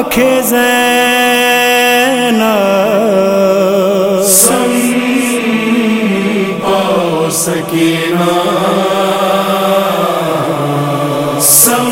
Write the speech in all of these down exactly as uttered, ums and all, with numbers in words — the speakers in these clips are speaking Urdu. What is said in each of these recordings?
زینا سم پاؤ سکینہ سم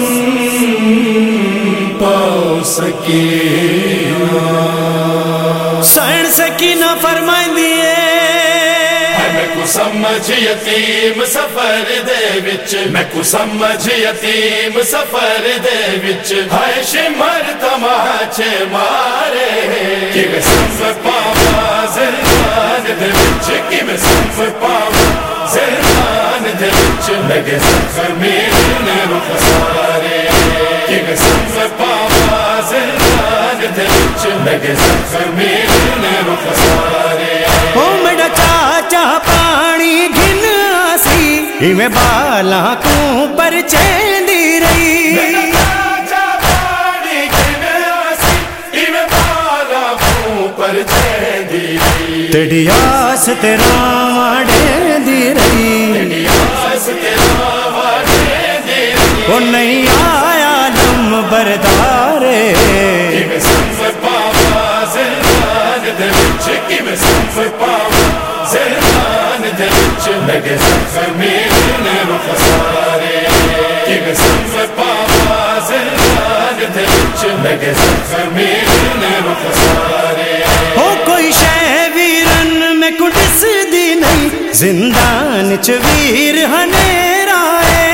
پاؤ سکینہ سن سکینہ فرمائیں دیے میں کو سمجھ یتیم سفر دے وچ میں کو سمجھ یتیم سفر دے وچ ہائے شمر تماچے مارے کہ میں سنف پاوا زندان دے وچ کہ میں سنف پاوا زندان دے وچ لگے سفر میرے رخ سارے کہ میں سنف پاوا زندان دے وچ لگے سفر میرے رخ سارے او میرا چاچا پانی گھن آسی میں بالا کو پر چیندی رہی چاچا پانی گھن آسی میں بالا کو پر چیندی رہی تیری آس تیرا واڑے دی رہی تیری آس تیرا واڑے دی رہی وہ نہیں آیا لم بردارے کہ میں سنف پاوا زندان دے وچ کہ میں سنف پاوا زندان دے وچ لگے سفر میرے رخ سارے کہ میں سنف پاوا زندان دے وچ لگے سفر میرے رخ سارے ہو کوئی شے ویرن میں کٹس دی نہیں زندان چ ویر ہنیرا ہے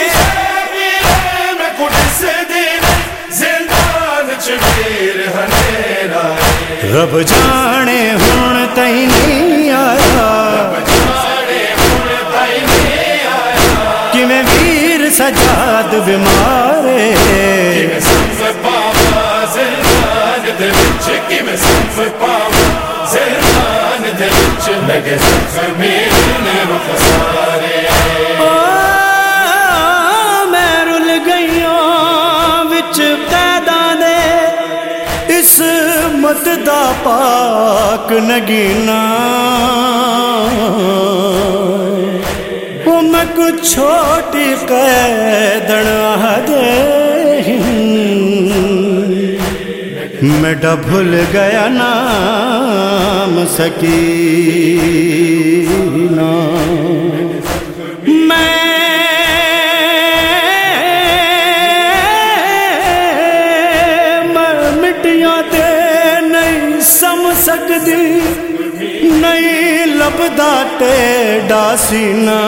میں کٹس دی نہیں زندان چ ویر ہنیرا رب جانے ہن تئی نہیں آیا کہ میں ویر سجاد بیمارے کہ میں سنف پاوا زندان دے وچ کہ میں سنف پاوا زندان دے وچ لگے سفر میرے رخ سارے میں رل گئیاں وچ قیداں دے عصمت دا پاک نگینا وہ میں کچھ چھوٹی قیدن آدے میڈا بھول گیا نام سکینہ میں مٹیاں تے نہیں سم سکدی نہیں لبدا ٹیڑا سینہ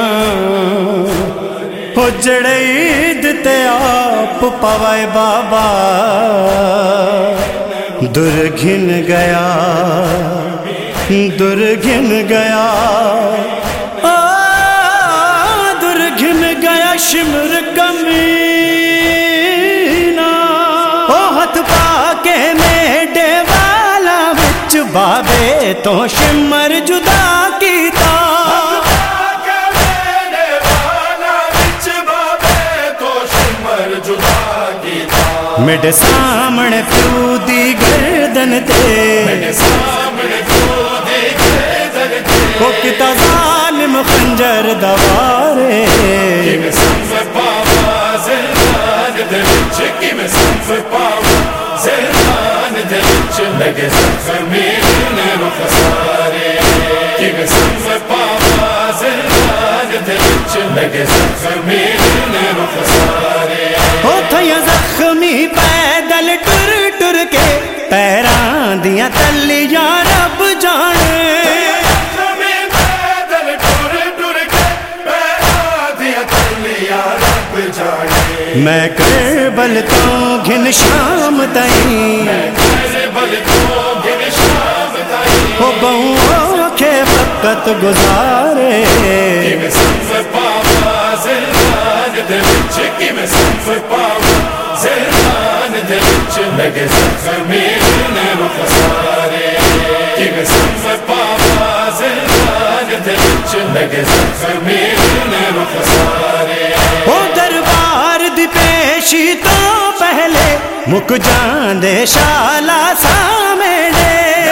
ہو جڑے عید تے آپ پوائے بابا در گھن گیا در گھن گیا آ در گھن گیا شمر کمینہ او ہتھ پا کے میڈے والا وچ بابے تو شمر جدا کیتا میرے سامنے پیو دی گردن تے میرے سامنے پیو دی گردن تے وہ کتا ظالم خنجر دوارے کہ میں سنف پاوا زندان دے وچ کہ میں سنف پاوا زندان دے وچ لگے سفر میرے رخ سارے کہ میں سنف پاوا زندان دے وچ لگے سفر میرے رخ سارے ہو تھیا زخمی پیدل ٹر ٹر کے پیران دیاں تلیاں رب جانے زخمی پیدل ٹر ٹر کے پیران دیاں تلیاں رب جانے میں کربل تو گھن شام تائیں میں کربل تو گھن شام تائیں ہو بہوں کے وقت گزارے کہ میں سنف پاوا زندان دے وچ کہ میں سنف پاوا زندان دے وچ لگے سفر میرے رخ سارے کہ میں سنف پاوا زندان دے وچ لگے سفر میرے رخ سارے او دربار دی پیشی تو پہلے مک جان دے شالا سامنے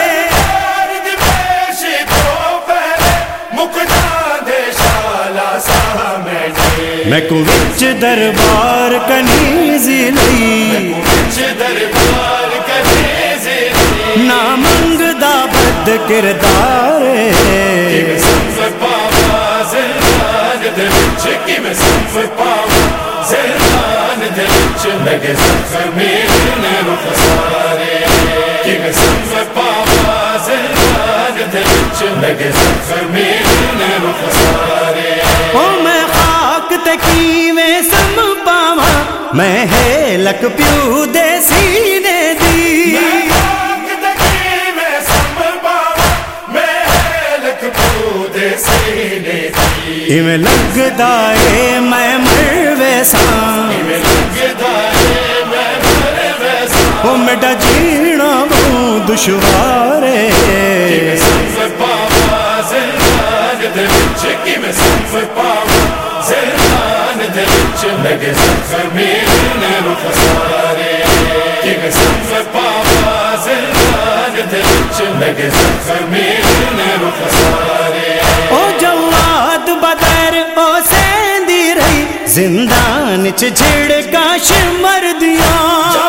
میں کو وچ دربار کنیزی لئی دربار میں سنف پاواں زندان دے وچ لگے زخمی نے رخ سارے کہ میں سنف پاواں زندان دے وچ لگے زخمی نے رخ سارے او میں خاک تے کیویں سم پاواں میں ہے لک پیو دے سینے دی ایویں لگدا اے میں مر ویساں او میڈا جینا بہت دشوار اے سنف پاواں زندان دے وچ کہ میں سنف پاواں زندان دے وچ لگے زخمی نے رخ سارے کہ میں سنف پاواں زندان دے وچ لگے زخمی نے رخ سارے او جواد بدر او سیندی رہی زندان چ جھڑکا شمر دیاں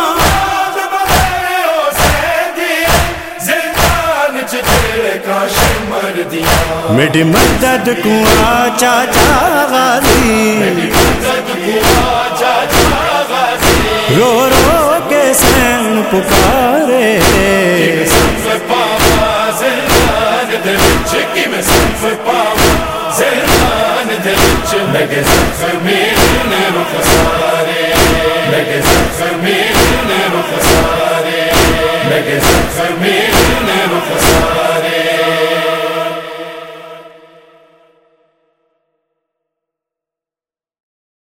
میری مدد کو آ چاچا غازی رو رو کے سین پکارے سنف پاواں زندان دے وچ کہ میں سنف پاواں زندان دے وچ لگے زخمی نے رخ سارے لگے زخمی نے رخ سارے لگے زخمی